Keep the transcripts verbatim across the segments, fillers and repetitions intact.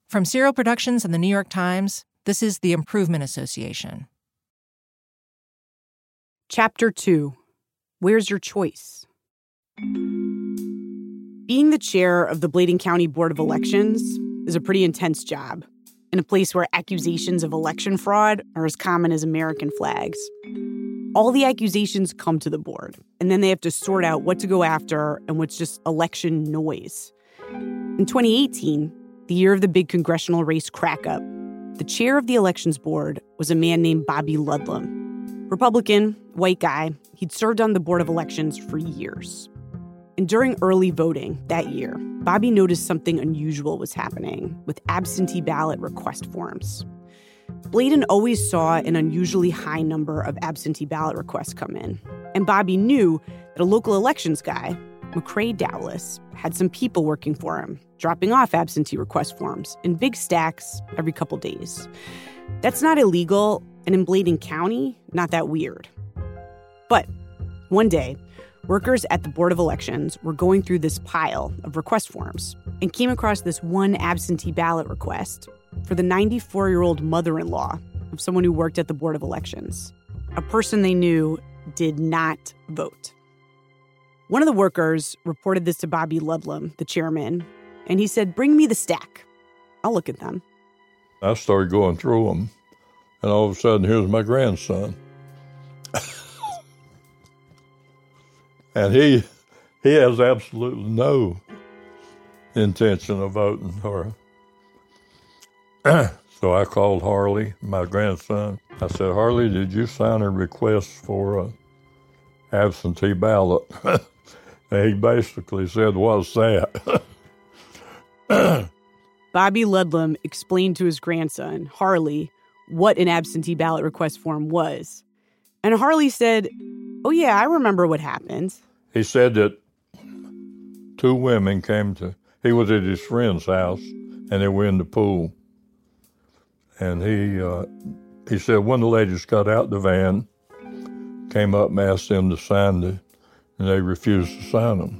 From Serial Productions and the New York Times, this is The Improvement Association. Chapter two. Where's Your Choice? Being the chair of the Bladen County Board of Elections is a pretty intense job in a place where accusations of election fraud are as common as American flags. All the accusations come to the board, and then they have to sort out what to go after and what's just election noise. In twenty eighteen, the year of the big congressional race crack-up, the chair of the elections board was a man named Bobby Ludlam. Republican, white guy, he'd served on the Board of Elections for years. And during early voting that year, Bobby noticed something unusual was happening with absentee ballot request forms. Bladen always saw an unusually high number of absentee ballot requests come in. And Bobby knew that a local elections guy, McCrae Dowless, had some people working for him, dropping off absentee request forms in big stacks every couple days. That's not illegal, and in Bladen County, not that weird. But one day, workers at the Board of Elections were going through this pile of request forms and came across this one absentee ballot request for the ninety-four-year-old mother-in-law of someone who worked at the Board of Elections, a person they knew did not vote. One of the workers reported this to Bobby Ludlam, the chairman, and he said, "Bring me the stack. I'll look at them." I started going through them, and all of a sudden, here's my grandson. And he he has absolutely no intention of voting for her. So I called Harley, my grandson. I said, "Harley, did you sign a request for an absentee ballot?" And he basically said, "What's that?" Bobby Ludlam explained to his grandson, Harley, what an absentee ballot request form was. And Harley said, "Oh, yeah, I remember what happened." He said that two women came to, he was at his friend's house, and they were in the pool. And he uh, he said one of the ladies got out the van, came up and asked them to sign it, and they refused to sign them.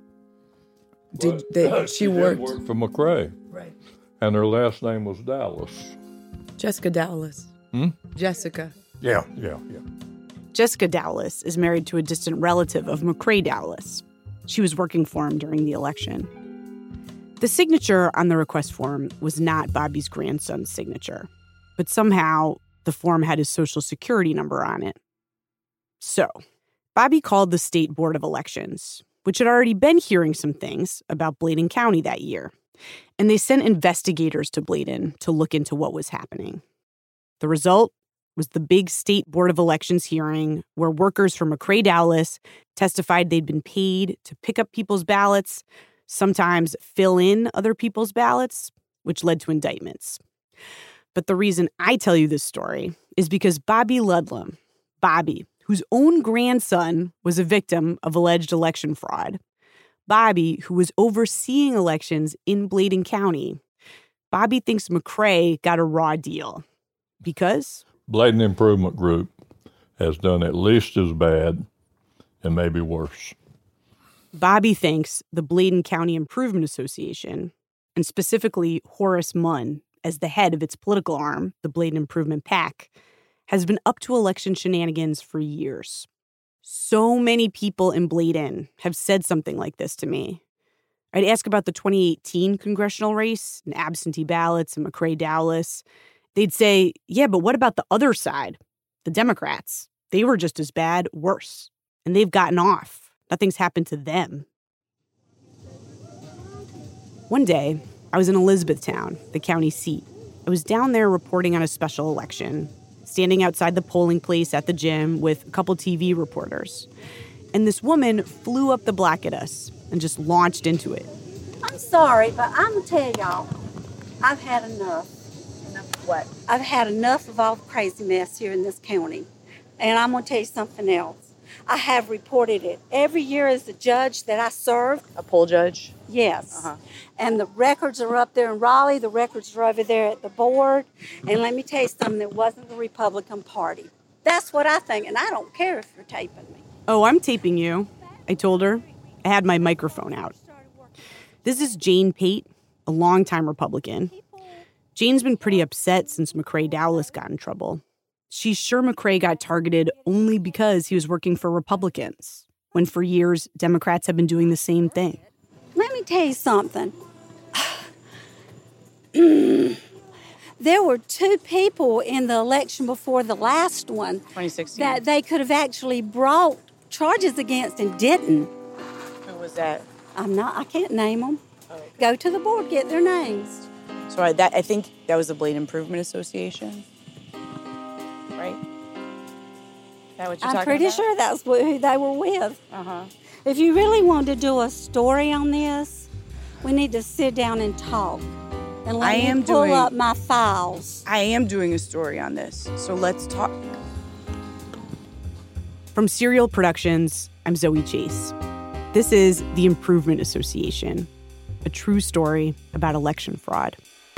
Did they, she, she worked? worked for McCrae. Right. And her last name was Dallas. Jessica Dowless. Hmm? Jessica. Yeah, yeah, yeah. Jessica Dowless is married to a distant relative of McCrae Dowless. She was working for him during the election. The signature on the request form was not Bobby's grandson's signature, but somehow the form had his social security number on it. So, Bobby called the State Board of Elections, which had already been hearing some things about Bladen County that year, and they sent investigators to Bladen to look into what was happening. The result was the big State Board of Elections hearing where workers from McCrae Dowless testified they'd been paid to pick up people's ballots, sometimes fill in other people's ballots, which led to indictments. But the reason I tell you this story is because Bobby Ludlam, Bobby, whose own grandson was a victim of alleged election fraud, Bobby, who was overseeing elections in Bladen County, Bobby thinks McCrae got a raw deal. Because Bladen Improvement Group has done at least as bad and maybe worse. Bobby thinks the Bladen County Improvement Association, and specifically Horace Munn as the head of its political arm, the Bladen Improvement PAC, has been up to election shenanigans for years. So many people in Bladen have said something like this to me. I'd ask about the twenty eighteen congressional race and absentee ballots and McCrae Dowless. They'd say, yeah, but what about the other side? The Democrats. They were just as bad, worse. And they've gotten off. Nothing's happened to them. One day, I was in Elizabethtown, the county seat. I was down there reporting on a special election, standing outside the polling place at the gym with a couple T V reporters. And this woman flew up the block at us and just launched into it. I'm sorry, but I'm going to tell y'all, I've had enough. Enough of what? I've had enough of all the crazy mess here in this county. And I'm going to tell you something else. I have reported it every year as a judge that I served. A poll judge? Yes. Uh-huh. And the records are up there in Raleigh. The records are over there at the board. And let me tell you something, it wasn't the Republican Party. That's what I think, and I don't care if you're taping me. Oh, I'm taping you, I told her. I had my microphone out. This is Jane Pate, a longtime Republican. Jane's been pretty upset since McCrae Dowless got in trouble. She's sure McCrae got targeted only because he was working for Republicans, when for years, Democrats have been doing the same thing. Let me tell you something. There were two people in the election before the last one twenty sixteen. that they could have actually brought charges against and didn't. Who was that? I'm not, I can't name them. Oh, okay. Go to the board, get their names. So I, that, I think that was the Blade Improvement Association, right? Is that what you're I'm talking pretty about? sure that's wh- who they were with. Uh-huh. If you really want to do a story on this, we need to sit down and talk. And let I me am pull doing- up my files. I am doing a story on this, so let's talk. From Serial Productions, I'm Zoe Chase. This is The Improvement Association, a true story about election fraud.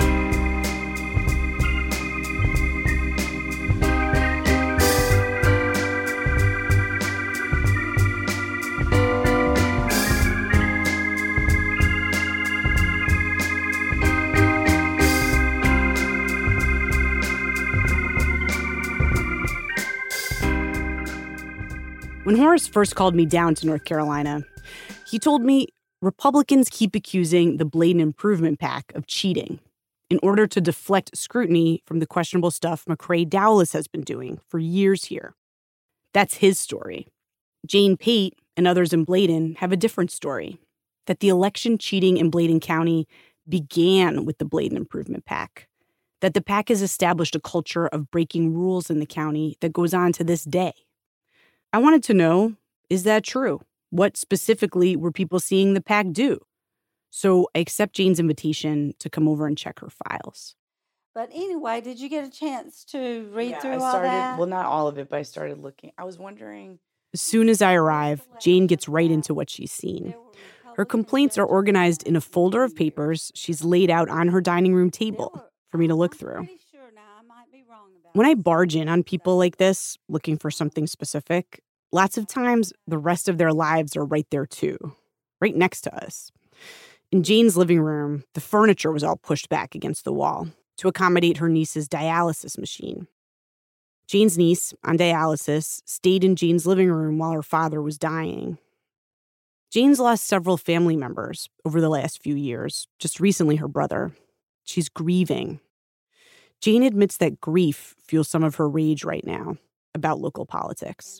When Horace first called me down to North Carolina, he told me Republicans keep accusing the Blade Improvement PAC of cheating in order to deflect scrutiny from the questionable stuff McCrae Dowless has been doing for years here. That's his story. Jane Pate and others in Bladen have a different story, that the election cheating in Bladen County began with the Blade Improvement PAC, that the PAC has established a culture of breaking rules in the county that goes on to this day. I wanted to know, is that true? What specifically were people seeing the PAC do? So I accept Jane's invitation to come over and check her files. But anyway, did you get a chance to read Yeah, through I all started, that? well, not all of it, but I started looking. I was wondering. As soon as I arrive, Jane gets right into what she's seen. Her complaints are organized in a folder of papers she's laid out on her dining room table for me to look through. When I barge in on people like this, looking for something specific, lots of times the rest of their lives are right there too, right next to us. In Jane's living room, the furniture was all pushed back against the wall to accommodate her niece's dialysis machine. Jane's niece, on dialysis, stayed in Jane's living room while her father was dying. Jane's lost several family members over the last few years, just recently her brother. She's grieving. Jane admits that grief fuels some of her rage right now about local politics.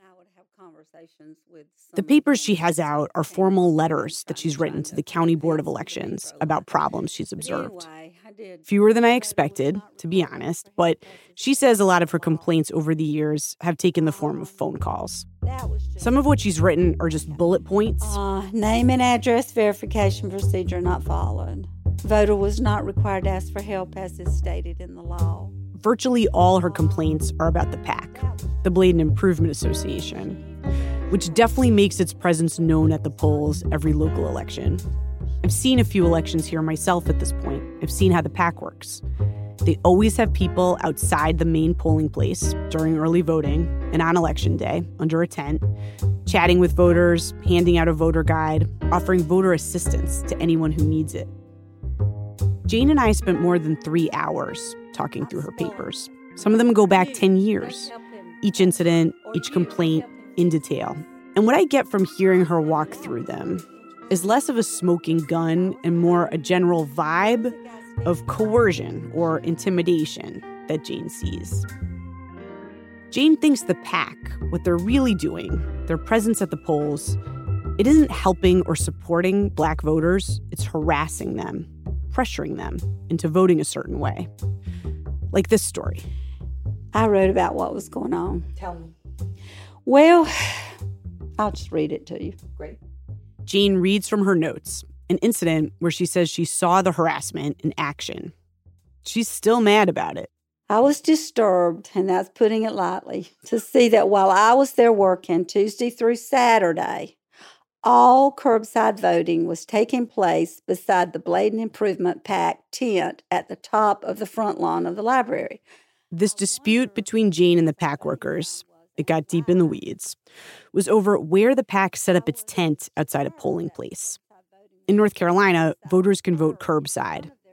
The papers she has out are formal letters that she's written to the County Board of Elections about problems she's observed. Fewer than I expected, to be honest, but she says a lot of her complaints over the years have taken the form of phone calls. Some of what she's written are just bullet points. Uh, name and address verification procedure not followed. Voter was not required to ask for help as is stated in the law. Virtually all her complaints are about the PAC, the Bladen Improvement Association, which definitely makes its presence known at the polls every local election. I've seen a few elections here myself at this point. I've seen how the PAC works. They always have people outside the main polling place during early voting and on election day under a tent, chatting with voters, handing out a voter guide, offering voter assistance to anyone who needs it. Jane and I spent more than three hours talking through her papers. Some of them go back ten years. Each incident, each complaint, in detail. And what I get from hearing her walk through them is less of a smoking gun and more a general vibe of coercion or intimidation that Jane sees. Jane thinks the PAC, what they're really doing, their presence at the polls, it isn't helping or supporting Black voters, it's harassing them, pressuring them into voting a certain way. Like this story. I wrote about what was going on. Tell me. Well, I'll just read it to you. Great. Jane reads from her notes, an incident where she says she saw the harassment in action. She's still mad about it. I was disturbed, and that's putting it lightly, to see that while I was there working Tuesday through Saturday, all curbside voting was taking place beside the Bladen Improvement PAC tent at the top of the front lawn of the library. This dispute between Jane and the PAC workers, it got deep in the weeds, was over where the PAC set up its tent outside a polling place. In North Carolina, voters can vote curbside. If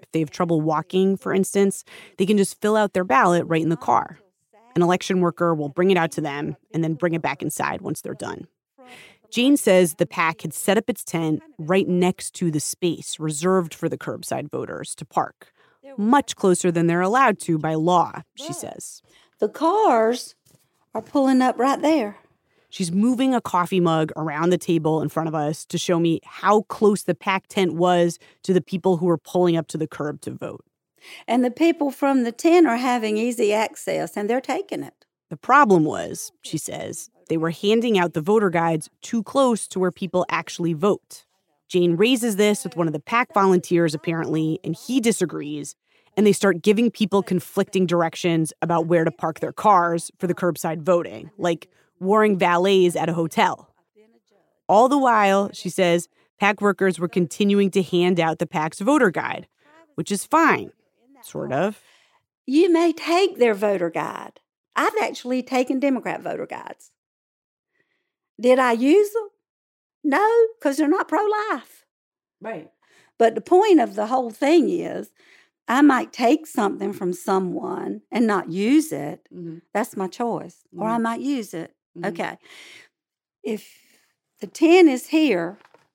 if they have trouble walking, for instance, they can just fill out their ballot right in the car. An election worker will bring it out to them and then bring it back inside once they're done. Jane says the PAC had set up its tent right next to the space reserved for the curbside voters to park, much closer than they're allowed to by law, she says. The cars are pulling up right there. She's moving a coffee mug around the table in front of us to show me how close the PAC tent was to the people who were pulling up to the curb to vote. And the people from the tent are having easy access, and they're taking it. The problem was, she says, they were handing out the voter guides too close to where people actually vote. Jane raises this with one of the PAC volunteers, apparently, and he disagrees, and they start giving people conflicting directions about where to park their cars for the curbside voting, like warring valets at a hotel. All the while, she says, PAC workers were continuing to hand out the PAC's voter guide, which is fine, sort of. You may take their voter guide. I've actually taken Democrat voter guides. Did I use them? No, because they're not pro-life. Right. But the point of the whole thing is, I might take something from someone and not use it. Mm-hmm. That's my choice. Mm-hmm. Or I might use it. Mm-hmm. Okay. If the tent is here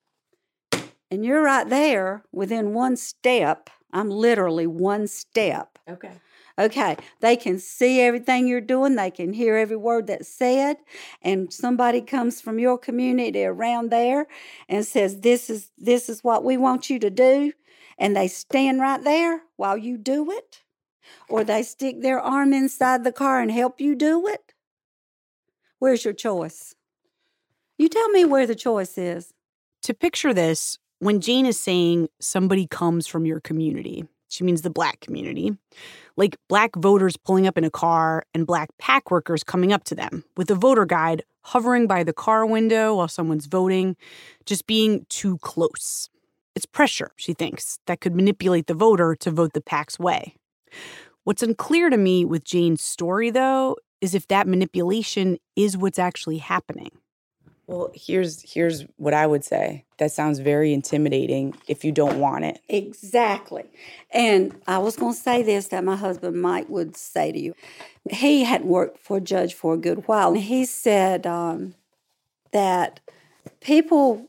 and you're right there within one step, I'm literally one step. Okay. Okay. They can see everything you're doing. They can hear every word that's said. And somebody comes from your community around there and says, this is this is what we want you to do. And they stand right there while you do it. Or they stick their arm inside the car and help you do it. Where's your choice? You tell me where the choice is. To picture this, when Jane is saying somebody comes from your community, she means the Black community, like Black voters pulling up in a car and Black PAC workers coming up to them with a voter guide hovering by the car window while someone's voting, just being too close. It's pressure, she thinks, that could manipulate the voter to vote the PAC's way. What's unclear to me with Jane's story, though, is if that manipulation is what's actually happening. Well, here's here's what I would say. That sounds very intimidating if you don't want it. Exactly. And I was going to say this that my husband Mike would say to you. He had worked for a judge for a good while. And he said um, that people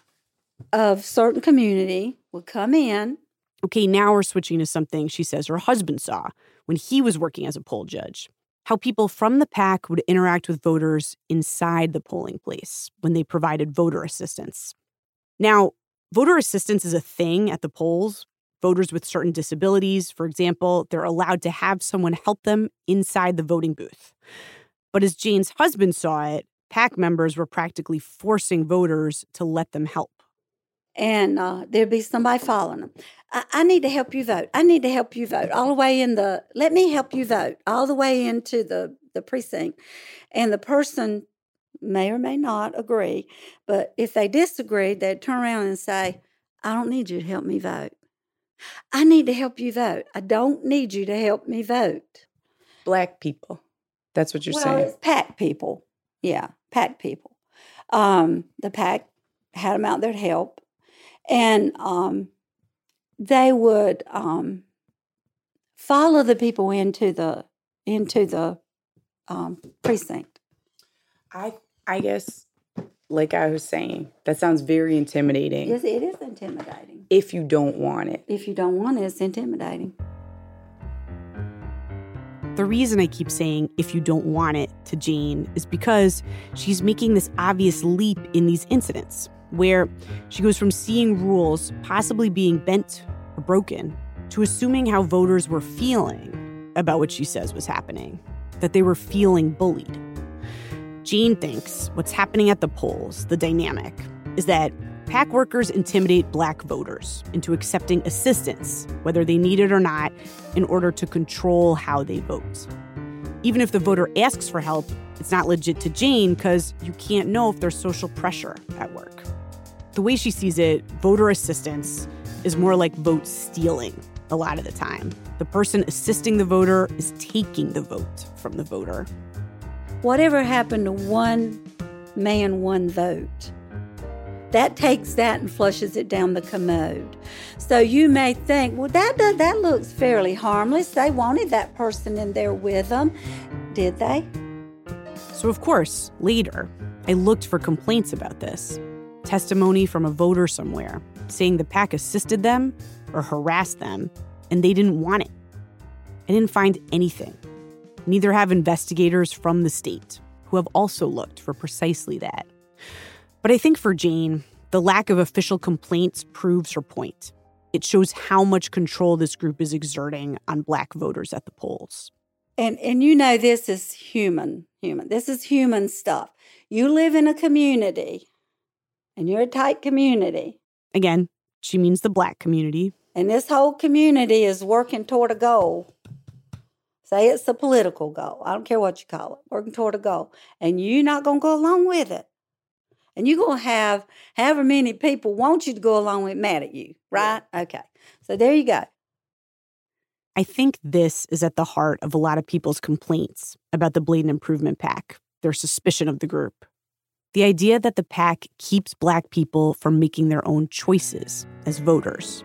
of certain community would come in. Okay, now we're switching to something she says her husband saw when he was working as a poll judge. How people from the PAC would interact with voters inside the polling place when they provided voter assistance. Now, voter assistance is a thing at the polls. Voters with certain disabilities, for example, they're allowed to have someone help them inside the voting booth. But as Jane's husband saw it, PAC members were practically forcing voters to let them help. And uh, there'd be somebody following them. I-, I need to help you vote. I need to help you vote. All the way in the, let me help you vote. All the way into the, the precinct. And the person may or may not agree. But if they disagree, they'd turn around and say, I don't need you to help me vote. I need to help you vote. I don't need you to help me vote. Black people. That's what you're well, saying. Well, it's PAC people. Yeah, PAC people. Um, the PAC had them out there to help. And um, they would um, follow the people into the into the um, precinct. I I guess, like I was saying, that sounds very intimidating. Yes, it is intimidating. If you don't want it. If you don't want it, it's intimidating. The reason I keep saying if you don't want it to Jane is because she's making this obvious leap in these incidents, where she goes from seeing rules possibly being bent or broken to assuming how voters were feeling about what she says was happening, that they were feeling bullied. Jane thinks what's happening at the polls, the dynamic, is that PAC workers intimidate Black voters into accepting assistance, whether they need it or not, in order to control how they vote. Even if the voter asks for help, it's not legit to Jane because you can't know if there's social pressure at work. The way she sees it, voter assistance is more like vote stealing a lot of the time. The person assisting the voter is taking the vote from the voter. Whatever happened to one man, one vote? that takes that and flushes it down the commode. So you may think, well, that, that, that looks fairly harmless. They wanted that person in there with them. Did they? So, of course, later, I looked for complaints about this. Testimony from a voter somewhere saying the PAC assisted them or harassed them, and they didn't want it. I didn't find anything. Neither have investigators from the state, who have also looked for precisely that. But I think for Jane, the lack of official complaints proves her point. It shows how much control this group is exerting on Black voters at the polls. And and you know this is human, human. This is human stuff. You live in a community, and you're a tight community. Again, she means the Black community. And this whole community is working toward a goal. Say it's a political goal. I don't care what you call it. Working toward a goal. And you're not going to go along with it. And you're going to have however many people want you to go along with mad at you, right? Yeah. Okay. So there you go. I think this is at the heart of a lot of people's complaints about the Bladen Improvement PAC, their suspicion of the group. The idea that the PAC keeps Black people from making their own choices as voters.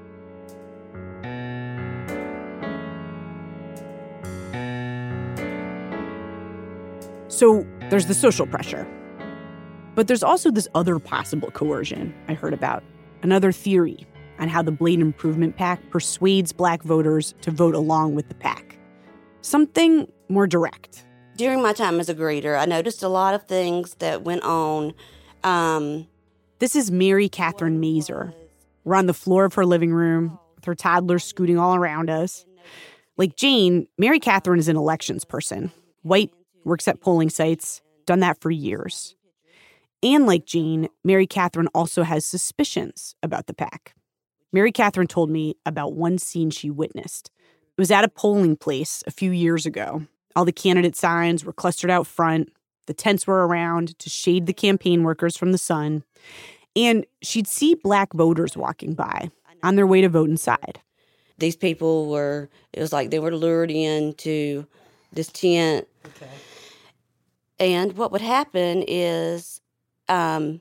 So there's the social pressure. But there's also this other possible coercion I heard about, another theory on how the Bladen Improvement PAC persuades Black voters to vote along with the PAC. Something more direct. During my time as a greeter, I noticed a lot of things that went on. Um, this is Mary Catherine Mazer. We're on the floor of her living room with her toddler scooting all around us. Like Jane, Mary Catherine is an elections person. White, works at polling sites, done that for years. And like Jane, Mary Catherine also has suspicions about the PAC. Mary Catherine told me about one scene she witnessed. It was at a polling place a few years ago. All the candidate signs were clustered out front. The tents were around to shade the campaign workers from the sun. And she'd see Black voters walking by on their way to vote inside. These people were, it was like they were lured into this tent. Okay. And what would happen is, um,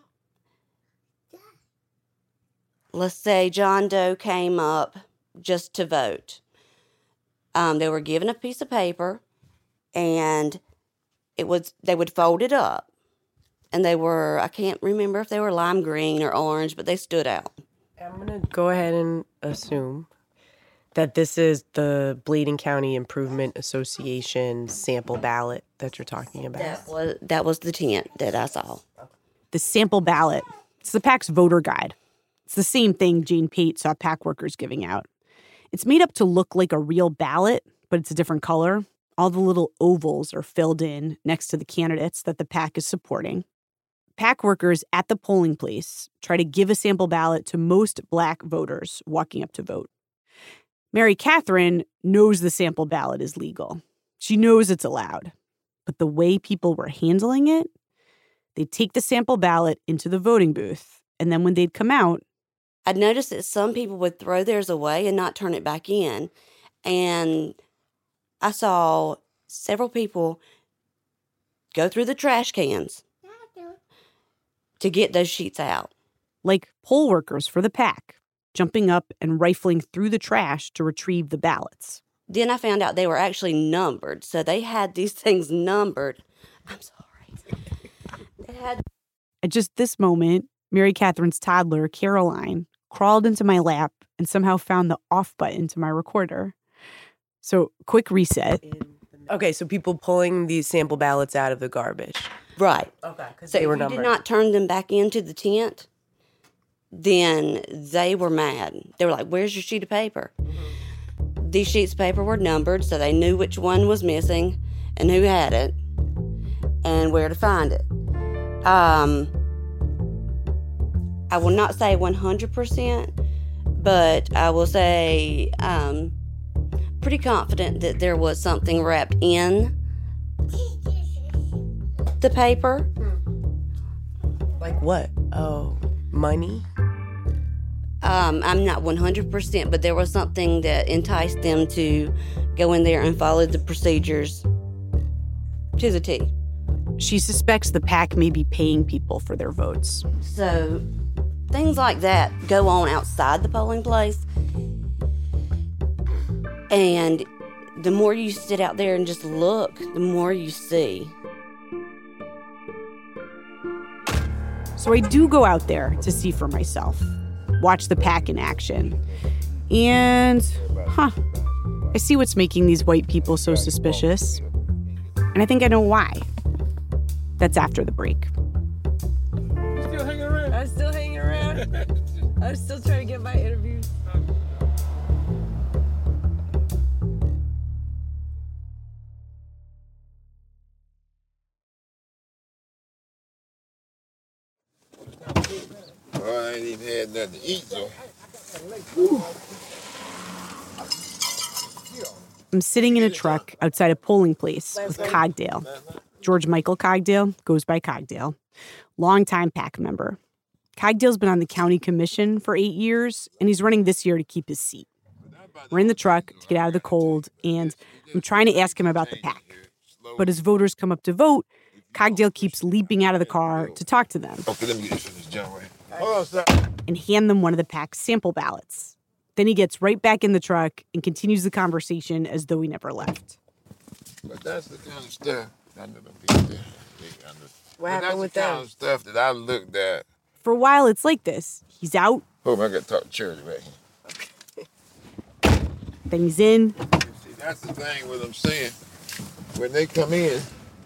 let's say John Doe came up just to vote. Um, they were given a piece of paper, and it was they would fold it up. And they were, I can't remember if they were lime green or orange, but they stood out. I'm going to go ahead and assume that this is the Bladen County Improvement Association sample ballot that you're talking about. That was, that was the tent that I saw. The sample ballot. It's the PAC's voter guide. It's the same thing Jane Pate saw PAC workers giving out. It's made up to look like a real ballot, but it's a different color. All the little ovals are filled in next to the candidates that the PAC is supporting. PAC workers at the polling place try to give a sample ballot to most Black voters walking up to vote. Mary Catherine knows the sample ballot is legal. She knows it's allowed. But the way people were handling it, they'd take the sample ballot into the voting booth, and then when they'd come out, I'd noticed that some people would throw theirs away and not turn it back in. And I saw several people go through the trash cans to get those sheets out. Like poll workers for the PAC, jumping up and rifling through the trash to retrieve the ballots. Then I found out they were actually numbered. So they had these things numbered. I'm sorry. They had... At just this moment, Mary Catherine's toddler, Caroline, crawled into my lap and somehow found the off button to my recorder. So, quick reset. Okay, so people pulling these sample ballots out of the garbage. Right. Okay, because so they were if you numbered. did not turn them back into the tent, then they were mad. They were like, where's your sheet of paper? Mm-hmm. These sheets of paper were numbered, so they knew which one was missing and who had it and where to find it. Um... I will not say one hundred percent, but I will say um, pretty confident that there was something wrapped in the paper. Like what? Oh, money? Um, I'm not one hundred percent, but there was something that enticed them to go in there and follow the procedures to the T. She suspects the PAC may be paying people for their votes. So things like that go on outside the polling place. And the more you sit out there and just look, the more you see. So I do go out there to see for myself, watch the PAC in action. And, huh, I see what's making these white people so suspicious. And I think I know why. That's after the break. You still hanging around? I'm still hanging around. I'm still trying to get my interviews. Well, I ain't even had nothing to eat, so. I'm sitting in a truck outside a polling place with Cogdale. George Michael Cogdale goes by Cogdale. Longtime PAC member. Cogdale's been on the county commission for eight years, and he's running this year to keep his seat. We're in the truck to get out of the cold, and I'm trying to ask him about the PAC. But as voters come up to vote, Cogdale keeps leaping out of the car to talk to them. Okay, let me get this from this junk right. Hold on, sir. And hand them one of the PAC's sample ballots. Then he gets right back in the truck and continues the conversation as though he never left. But that's the kind of stuff. I know them people there. They kind of, What happened with that's the them? kind of stuff that I looked at. For a while, it's like this. He's out, Oh, man, I got to talk to Charity right here. then he's in, See, that's the thing with them saying. When they come in,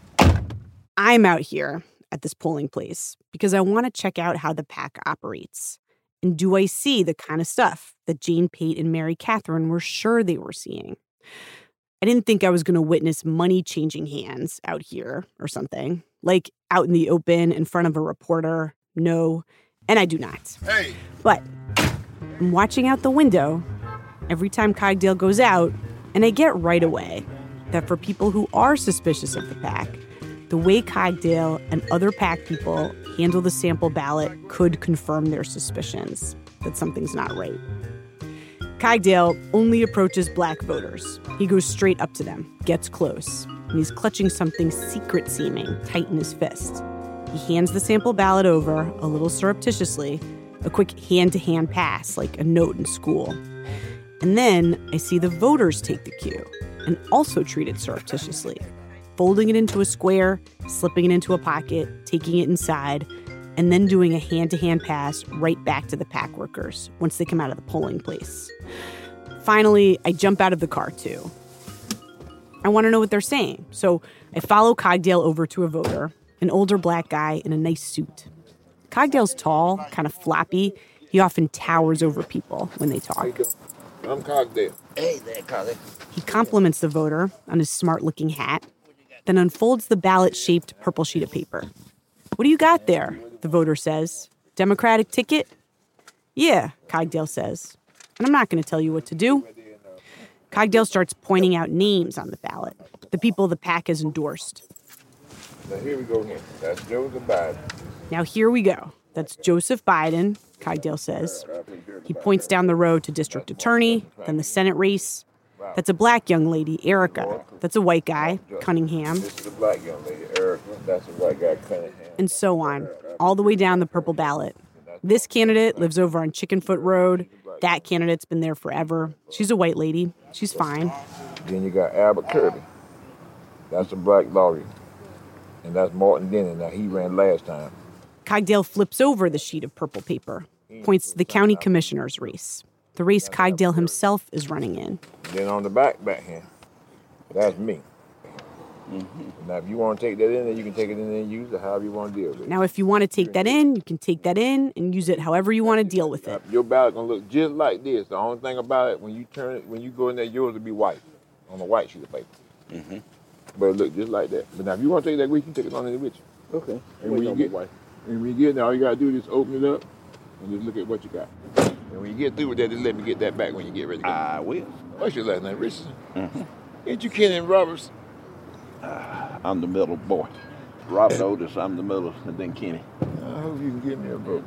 I'm out here at this polling place because I want to check out how the PAC operates. And do I see the kind of stuff that Jane Pate and Mary Catherine were sure they were seeing? I didn't think I was going to witness money changing hands out here or something, like out in the open in front of a reporter. No, and I do not. hey, But I'm watching out the window every time Cogdale goes out, and I get right away that for people who are suspicious of the PAC, the way Cogdale and other PAC people handle the sample ballot could confirm their suspicions that something's not right. Cogdale only approaches black voters. He goes straight up to them, gets close, and he's clutching something secret-seeming tight in his fist. He hands the sample ballot over, a little surreptitiously, a quick hand-to-hand pass, like a note in school. And then I see the voters take the cue and also treat it surreptitiously, folding it into a square, slipping it into a pocket, taking it inside, and then doing a hand-to-hand pass right back to the PAC workers once they come out of the polling place. Finally, I jump out of the car, too. I want to know what they're saying, so I follow Cogdale over to a voter, an older black guy in a nice suit. Cogdale's tall, kind of floppy. He often towers over people when they talk. I'm Cogdale. Hey there, Cogdale. He compliments the voter on his smart-looking hat, then unfolds the ballot-shaped purple sheet of paper. "What do you got there?" the voter says. "Democratic ticket?" "Yeah," Cogdale says. "And I'm not going to tell you what to do." Cogdale starts pointing out names on the ballot, the people the PAC has endorsed. Now, here we go here. That's Joseph Biden. "Now here we go. That's Joseph Biden," Cogdale says. He points down the road to district attorney, then the Senate race. "That's a black young lady, Erica. That's a white guy, Cunningham." This is a black young lady, Erica. That's a white guy, Cunningham. And so on, all the way down the purple ballot. This candidate lives over on Chickenfoot Road. That candidate's been there forever. She's a white lady. She's fine. Then you got Albert Kirby. That's a black lawyer. And that's Martin Denny. Now, he ran last time. Cogdale flips over the sheet of purple paper, points to the county commissioner's race, the race Cogdale himself is running in. Then on the back, back here, that's me. Mm-hmm. Now, if you want to take that in there, you can take it in there and use it however you want to deal with it. Now, if you want to take that in, you can take that in and use it however you want to deal with it. Your ballot gonna look just like this. The only thing about it, when you turn it, when you go in there, yours will be white on a white sheet of paper. Mm-hmm. But it look just like that. But now, if you want to take that with you, take it on in there with you. Okay. And when you get, and when you get there, all you gotta do is just open it up and just look at what you got. And when you get through with that, just let me get that back when you get ready to go. I will. What's your last name, Richardson? Mm-hmm. Ain't you Kenny Roberts? Uh, I'm the middle boy. Robert Otis, I'm the middle, and then Kenny. I hope you can give me a vote.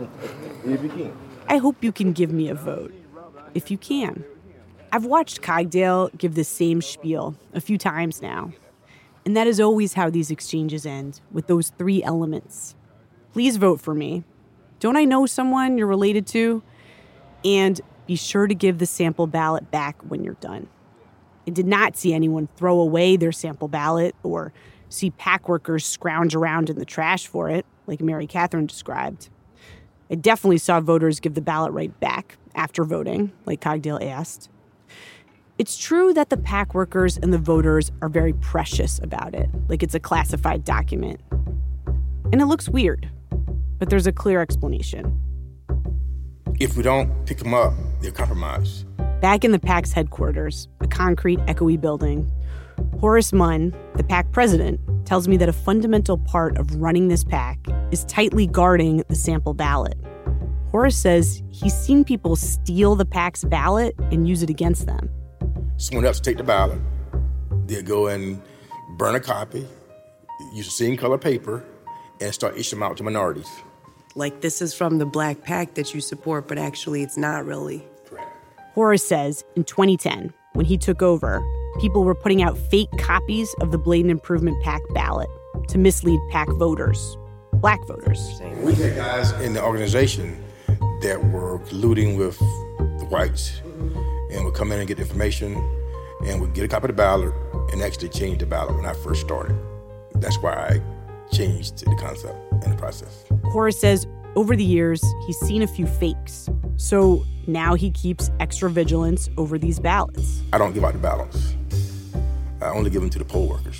If you can. I hope you can give me a vote. If you can. I've watched Cogdale give the same spiel a few times now. And that is always how these exchanges end, with those three elements. Please vote for me. Don't I know someone you're related to? And be sure to give the sample ballot back when you're done. I did not see anyone throw away their sample ballot or see PAC workers scrounge around in the trash for it, like Mary Catherine described. I definitely saw voters give the ballot right back after voting, like Cogdale asked. It's true that the PAC workers and the voters are very precious about it, like it's a classified document. And it looks weird, but there's a clear explanation. If we don't pick them up, they're compromised. Back in the PAC's headquarters, a concrete, echoey building, Horace Munn, the PAC president, tells me that a fundamental part of running this PAC is tightly guarding the sample ballot. Horace says he's seen people steal the PAC's ballot and use it against them. Someone else take the ballot, they'll go and burn a copy, use the same color paper, and start issuing them out to minorities. Like, this is from the Black PAC that you support, but actually it's not really. Correct. Horace says in twenty ten, when he took over, people were putting out fake copies of the Bladen Improvement PAC ballot to mislead PAC voters, black voters. We had guys in the organization that were colluding with the whites and would come in and get information and would get a copy of the ballot and actually change the ballot when I first started. That's why I changed the concept and the process. Horace says over the years, he's seen a few fakes. So now he keeps extra vigilance over these ballots. I don't give out the ballots. I only give them to the poll workers.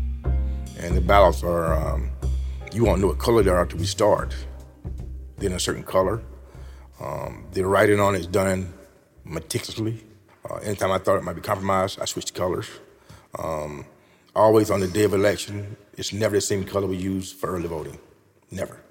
And the ballots are, um, you won't know what color they are until we start. They're in a certain color. Um, the writing on it is done meticulously. Uh, anytime I thought it might be compromised, I switched colors. Um, always on the day of election, it's never the same color we use for early voting. Never.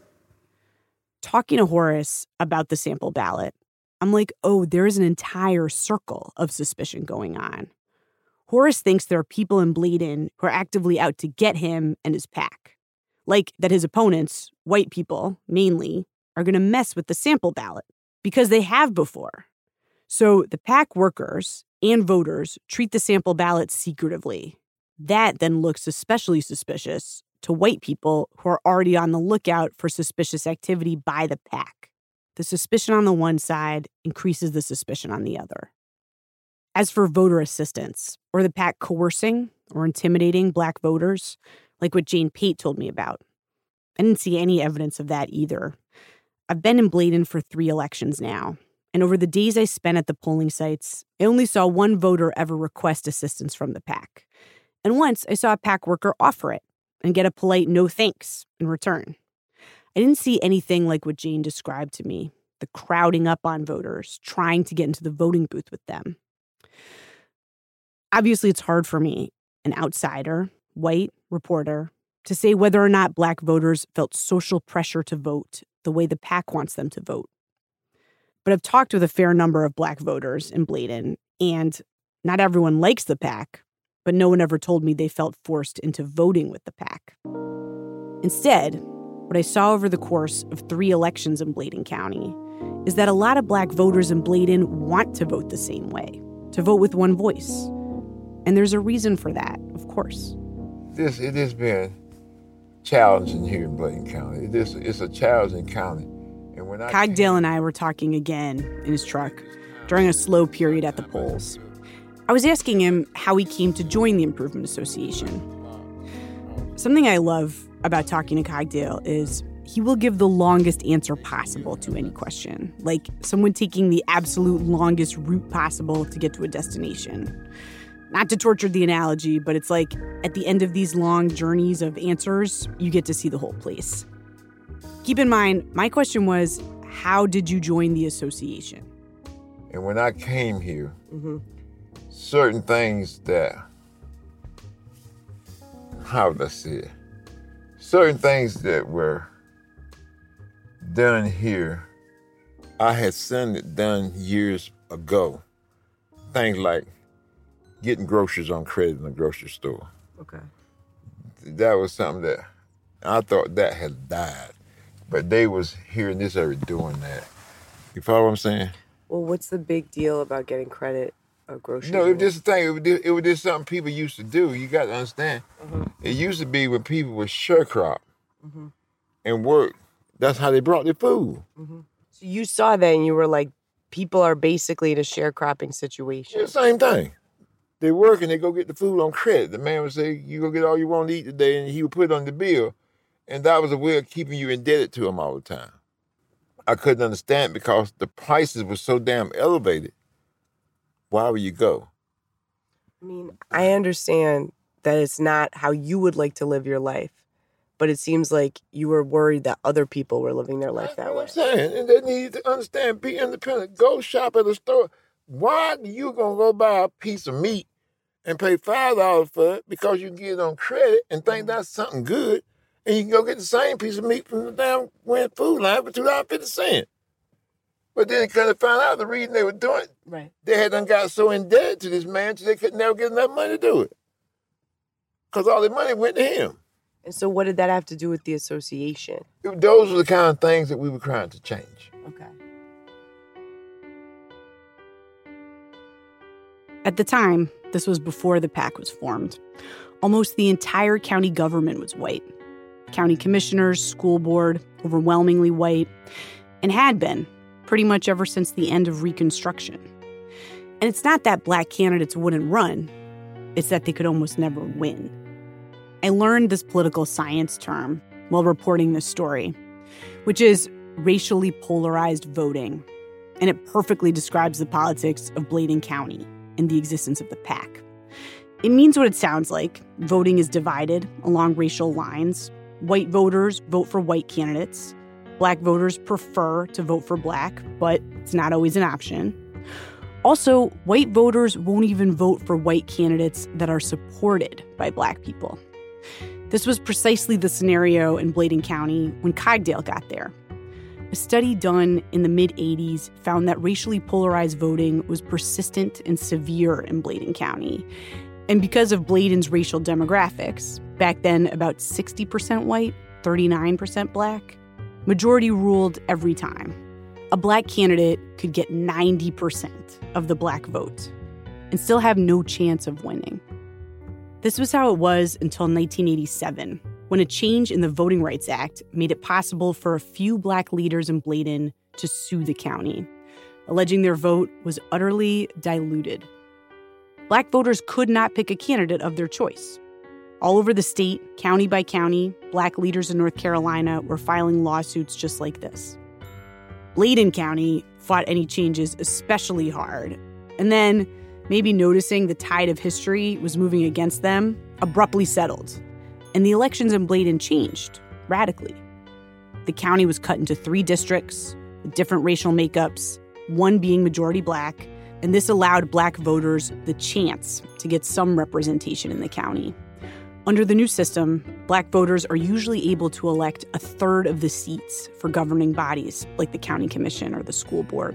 Talking to Horace about the sample ballot, I'm like, oh, there is an entire circle of suspicion going on. Horace thinks there are people in Bladen who are actively out to get him and his PAC. Like that his opponents, white people mainly, are going to mess with the sample ballot because they have before. So the PAC workers and voters treat the sample ballot secretively. That then looks especially suspicious to white people who are already on the lookout for suspicious activity by the PAC. The suspicion on the one side increases the suspicion on the other. As for voter assistance, or the PAC coercing or intimidating black voters, like what Jane Pate told me about, I didn't see any evidence of that either. I've been in Bladen for three elections now, and over the days I spent at the polling sites, I only saw one voter ever request assistance from the PAC. And once I saw a PAC worker offer it and get a polite no thanks in return. I didn't see anything like what Jane described to me, the crowding up on voters, trying to get into the voting booth with them. Obviously, it's hard for me, an outsider, white reporter, to say whether or not black voters felt social pressure to vote the way the PAC wants them to vote. But I've talked with a fair number of black voters in Bladen, and not everyone likes the PAC, but no one ever told me they felt forced into voting with the PAC. Instead, what I saw over the course of three elections in Bladen County is that a lot of black voters in Bladen want to vote the same way, to vote with one voice. And there's a reason for that, of course. This it has been challenging here in Bladen County. It is, it's a challenging county. And when I Cogdale came, and I were talking again in his truck during a slow period at the polls. I was asking him how he came to join the Improvement Association. Something I love about talking to Cogdale is he will give the longest answer possible to any question, like someone taking the absolute longest route possible to get to a destination. Not to torture the analogy, but it's like at the end of these long journeys of answers, you get to see the whole place. Keep in mind, my question was, how did you join the association? And when I came here, Mm-hmm. certain things that, how would I say it? Certain things that were done here, I had seen it done years ago. Things like getting groceries on credit in a grocery store. Okay. That was something that I thought that had died. But they was here in this area doing that. You follow what I'm saying? Well, what's the big deal about getting credit of groceries? No, it was just a thing. It was just, it was just something people used to do. You got to understand. Mm-hmm. It used to be when people were sharecrop Mm-hmm. and work, that's how they brought their food. Mm-hmm. So you saw that and you were like, people are basically in a sharecropping situation. Yeah, same thing. They work and they go get the food on credit. The man would say, you go get all you want to eat today, and he would put it on the bill. And that was a way of keeping you indebted to him all the time. I couldn't understand because the prices were so damn elevated. Why would you go? I mean, I understand that it's not how you would like to live your life, but it seems like you were worried that other people were living their life that way. That's what I'm saying. And they need to understand, be independent. Go shop at a store. Why are you going to go buy a piece of meat and pay five dollars for it because you can get it on credit and think that's something good, and you can go get the same piece of meat from the damn Win Food line for two dollars and fifty cents? But then they kind of found out the reason they were doing it. Right. They had done got so indebted to this man so they could never get enough money to do it. Because all the money went to him. And so what did that have to do with the association? Those were the kind of things that we were trying to change. Okay. At the time, this was before the PAC was formed. Almost the entire county government was white. County commissioners, school board, overwhelmingly white, and had been pretty much ever since the end of Reconstruction. And it's not that black candidates wouldn't run, it's that they could almost never win. I learned this political science term while reporting this story, which is racially polarized voting, and it perfectly describes the politics of Bladen County and the existence of the PAC. It means what it sounds like. Voting is divided along racial lines. White voters vote for white candidates. Black voters prefer to vote for black, but it's not always an option. Also, white voters won't even vote for white candidates that are supported by black people. This was precisely the scenario in Bladen County when Cogdale got there. A study done in the mid-eighties found that racially polarized voting was persistent and severe in Bladen County. And because of Bladen's racial demographics, back then about sixty percent white, thirty-nine percent black, majority ruled every time. A black candidate could get ninety percent of the black vote and still have no chance of winning. This was how it was until nineteen eighty-seven, when a change in the Voting Rights Act made it possible for a few black leaders in Bladen to sue the county, alleging their vote was utterly diluted. Black voters could not pick a candidate of their choice. All over the state, county by county, black leaders in North Carolina were filing lawsuits just like this. Bladen County fought any changes especially hard, and then, maybe noticing the tide of history was moving against them, abruptly settled. And the elections in Bladen changed radically. The county was cut into three districts with different racial makeups, one being majority black, and this allowed black voters the chance to get some representation in the county. Under the new system, black voters are usually able to elect a third of the seats for governing bodies like the county commission or the school board.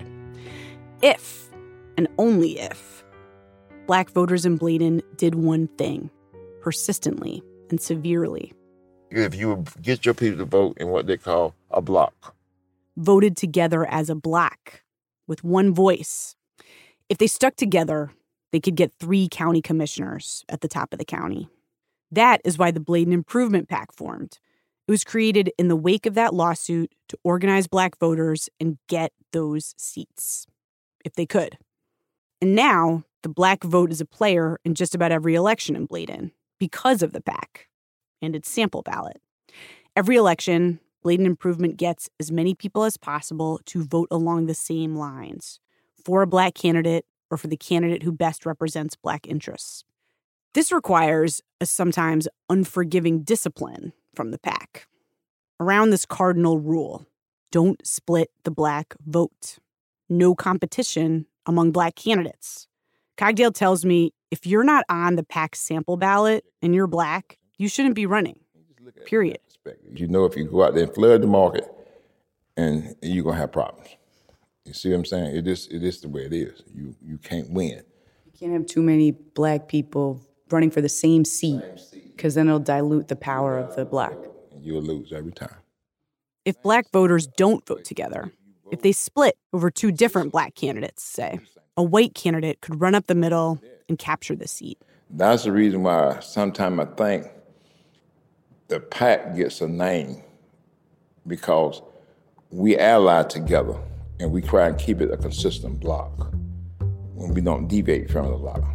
If, and only if, black voters in Bladen did one thing, persistently and severely. If you would get your people to vote in what they call a block. Voted together as a block, with one voice. If they stuck together, they could get three county commissioners at the top of the county. That is why the Bladen Improvement PAC formed. It was created in the wake of that lawsuit to organize black voters and get those seats, if they could. And now, the black vote is a player in just about every election in Bladen because of the PAC and its sample ballot. Every election, Bladen Improvement gets as many people as possible to vote along the same lines, for a black candidate or for the candidate who best represents black interests. This requires a sometimes unforgiving discipline from the PAC around this cardinal rule: don't split the black vote. No competition among black candidates. Cogdale tells me if you're not on the PAC sample ballot and you're black, you shouldn't be running, period. You know, if you go out there and flood the market, and you're going to have problems. You see what I'm saying? It is, it is the way it is. You, you can't win. You can't have too many black people running for the same seat, because then it'll dilute the power of the black. And you'll lose every time. If black voters don't vote together, if they split over two different black candidates, say, a white candidate could run up the middle and capture the seat. That's the reason why sometimes I think the PAC gets a name because we ally together and we try and keep it a consistent block when we don't deviate from the block.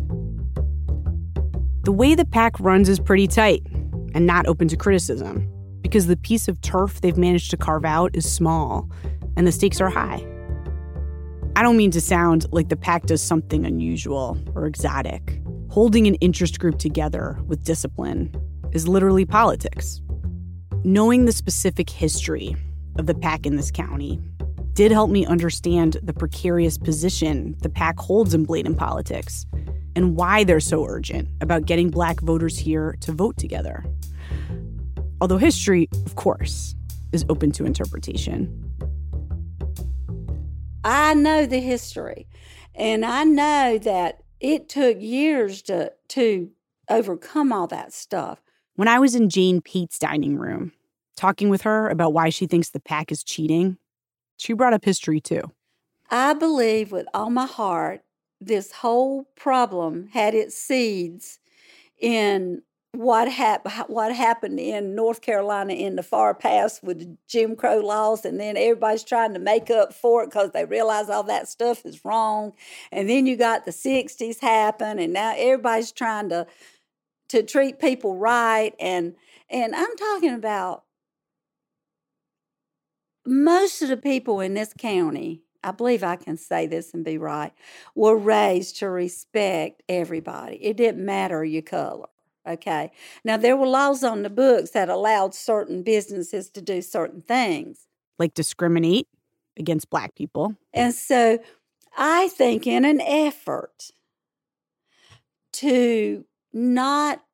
The way the PAC runs is pretty tight and not open to criticism because the piece of turf they've managed to carve out is small and the stakes are high. I don't mean to sound like the PAC does something unusual or exotic. Holding an interest group together with discipline is literally politics. Knowing the specific history of the PAC in this county did help me understand the precarious position the PAC holds in Bladen politics and why they're so urgent about getting Black voters here to vote together. Although history, of course, is open to interpretation. I know the history, and I know that it took years to to overcome all that stuff. When I was in Jane Pate's dining room, talking with her about why she thinks the PAC is cheating, she brought up history too. I believe with all my heart this whole problem had its seeds in what, hap- what happened in North Carolina in the far past with the Jim Crow laws, and then everybody's trying to make up for it because they realize all that stuff is wrong. And then you got the sixties happen, and now everybody's trying to to treat people right. And and I'm talking about most of the people in this county, I believe I can say this and be right, were raised to respect everybody. It didn't matter your color. Okay. Now, there were laws on the books that allowed certain businesses to do certain things. Like discriminate against Black people. And so I think in an effort to not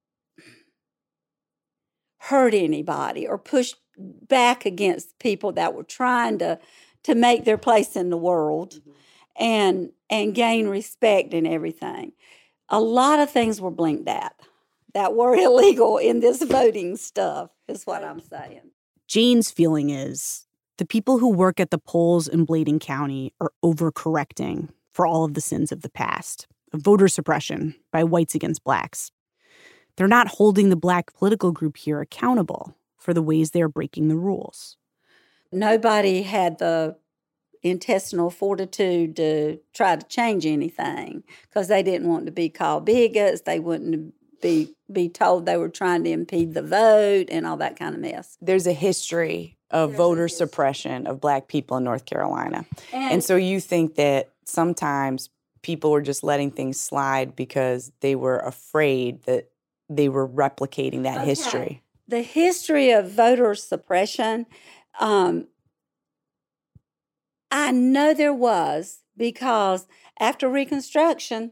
hurt anybody or push back against people that were trying to, to make their place in the world mm-hmm. and, and gain respect and everything, a lot of things were blinked at that were illegal in this voting stuff, is what I'm saying. Jane's feeling is the people who work at the polls in Bladen County are overcorrecting for all of the sins of the past, of voter suppression by whites against Blacks. They're not holding the Black political group here accountable for the ways they're breaking the rules. Nobody had the intestinal fortitude to try to change anything because they didn't want to be called bigots. They wouldn't be be told they were trying to impede the vote and all that kind of mess. There's a history of There's voter history. suppression of Black people in North Carolina. And, and so you think that sometimes people were just letting things slide because they were afraid that they were replicating that okay. history. The history of voter suppression, um, I know there was because after Reconstruction,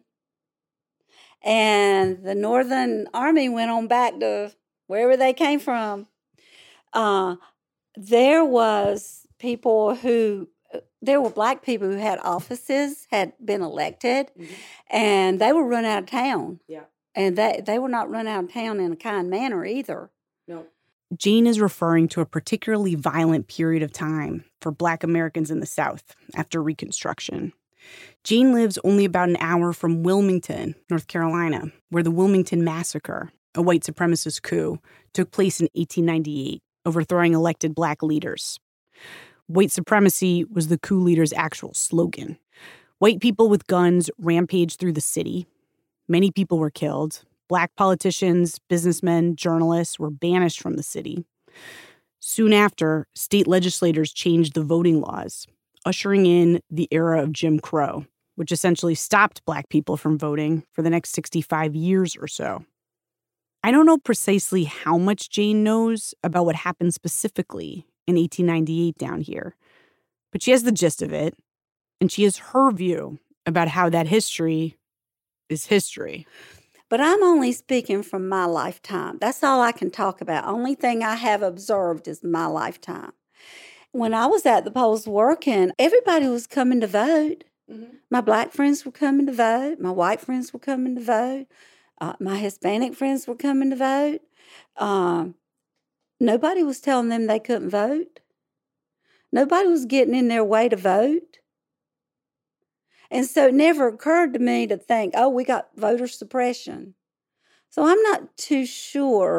and the Northern Army went on back to wherever they came from, uh, there was people who, there were Black people who had offices, had been elected, mm-hmm. and they were run out of town. Yeah. And they, they were not run out of town in a kind manner either. No. Jane is referring to a particularly violent period of time for Black Americans in the South after Reconstruction. Jane lives only about an hour from Wilmington, North Carolina, where the Wilmington Massacre, a white supremacist coup, took place in eighteen ninety-eight, overthrowing elected Black leaders. White supremacy was the coup leader's actual slogan. White people with guns rampaged through the city. Many people were killed. Black politicians, businessmen, journalists were banished from the city. Soon after, state legislators changed the voting laws, ushering in the era of Jim Crow, which essentially stopped Black people from voting for the next sixty-five years or so. I don't know precisely how much Jane knows about what happened specifically in eighteen ninety-eight down here, but she has the gist of it, and she has her view about how that history is history. But I'm only speaking from my lifetime. That's all I can talk about. Only thing I have observed is my lifetime. When I was at the polls working, everybody was coming to vote. Mm-hmm. My Black friends were coming to vote. My white friends were coming to vote. Uh, my Hispanic friends were coming to vote. Um, nobody was telling them they couldn't vote. Nobody was getting in their way to vote. And so it never occurred to me to think, oh, we got voter suppression. So I'm not too sure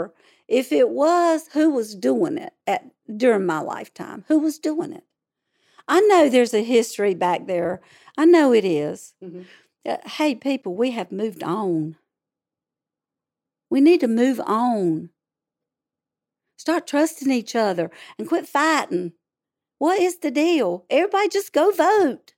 If it was, who was doing it at during my lifetime? Who was doing it? I know there's a history back there. I know it is. Mm-hmm. Uh, hey, people, we have moved on. We need to move on. Start trusting each other and quit fighting. What is the deal? Everybody just go vote.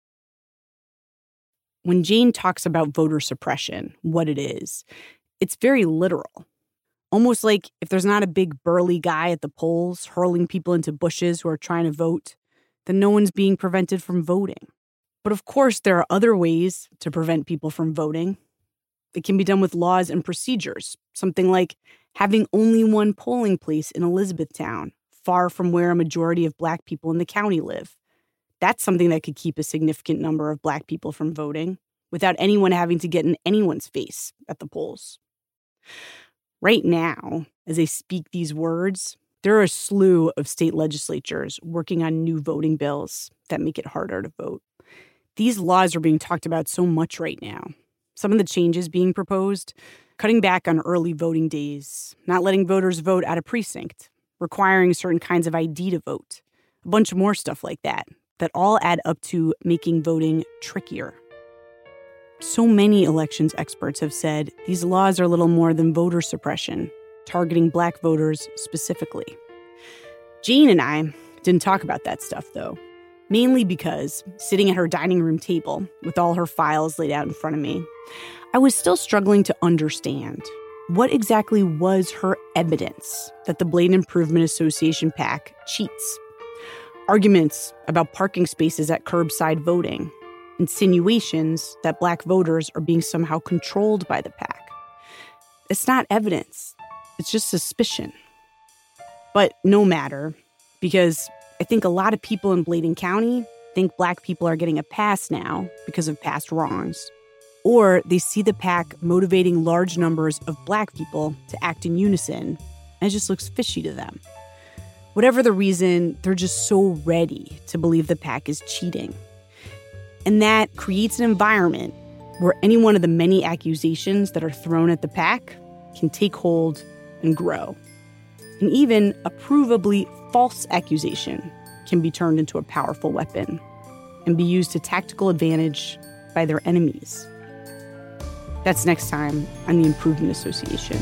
When Jane talks about voter suppression, what it is, it's very literal. Almost like if there's not a big burly guy at the polls hurling people into bushes who are trying to vote, then no one's being prevented from voting. But of course, there are other ways to prevent people from voting. It can be done with laws and procedures, something like having only one polling place in Elizabethtown, far from where a majority of Black people in the county live. That's something that could keep a significant number of Black people from voting without anyone having to get in anyone's face at the polls. Right now, as I speak these words, there are a slew of state legislatures working on new voting bills that make it harder to vote. These laws are being talked about so much right now. Some of the changes being proposed, cutting back on early voting days, not letting voters vote at a precinct, requiring certain kinds of I D to vote, a bunch more stuff like that, that all add up to making voting trickier. So many elections experts have said these laws are little more than voter suppression, targeting Black voters specifically. Jane and I didn't talk about that stuff, though, mainly because, sitting at her dining room table with all her files laid out in front of me, I was still struggling to understand what exactly was her evidence that the Bladen Improvement Association PAC cheats. Arguments about parking spaces at curbside voting, insinuations that Black voters are being somehow controlled by the PAC. It's not evidence. It's just suspicion. But no matter, because I think a lot of people in Bladen County think Black people are getting a pass now because of past wrongs. Or they see the PAC motivating large numbers of Black people to act in unison, and it just looks fishy to them. Whatever the reason, they're just so ready to believe the PAC is cheating. And that creates an environment where any one of the many accusations that are thrown at the PAC can take hold and grow. And even a provably false accusation can be turned into a powerful weapon and be used to tactical advantage by their enemies. That's next time on the Improvement Association.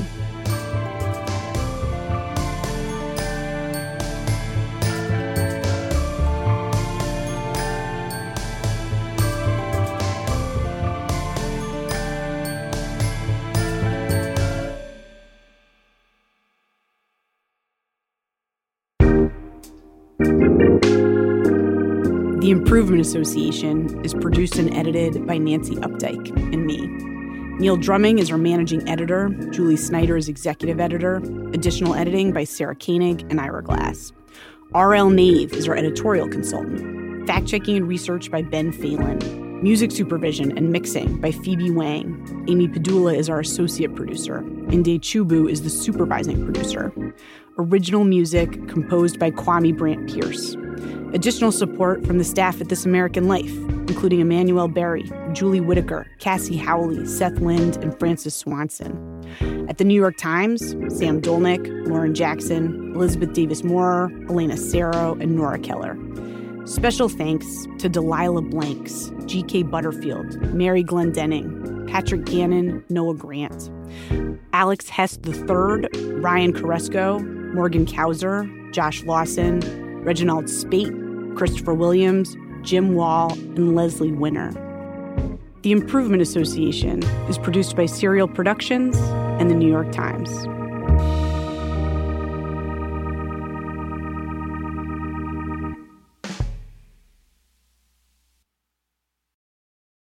The Improvement Association is produced and edited by Nancy Updike and me. Neil Drumming is our managing editor. Julie Snyder is executive editor. Additional editing by Sarah Koenig and Ira Glass. R L Nave is our editorial consultant. Fact-checking and research by Ben Phelan. Music supervision and mixing by Phoebe Wang. Amy Padula is our associate producer. Inde Chubu is the supervising producer. Original music composed by Kwame Brant Pierce. Additional support from the staff at This American Life, including Emmanuel Berry, Julie Whitaker, Cassie Howley, Seth Lind, and Francis Swanson. At the New York Times, Sam Dolnick, Lauren Jackson, Elizabeth Davis Moore, Elena Serro, and Nora Keller. Special thanks to Delilah Blanks, G K Butterfield, Mary Glendenning, Patrick Gannon, Noah Grant, Alex Hess the third, Ryan Koresko, Morgan Kauser, Josh Lawson, Reginald Spate, Christopher Williams, Jim Wall, and Leslie Winner. The Improvement Association is produced by Serial Productions and the New York Times.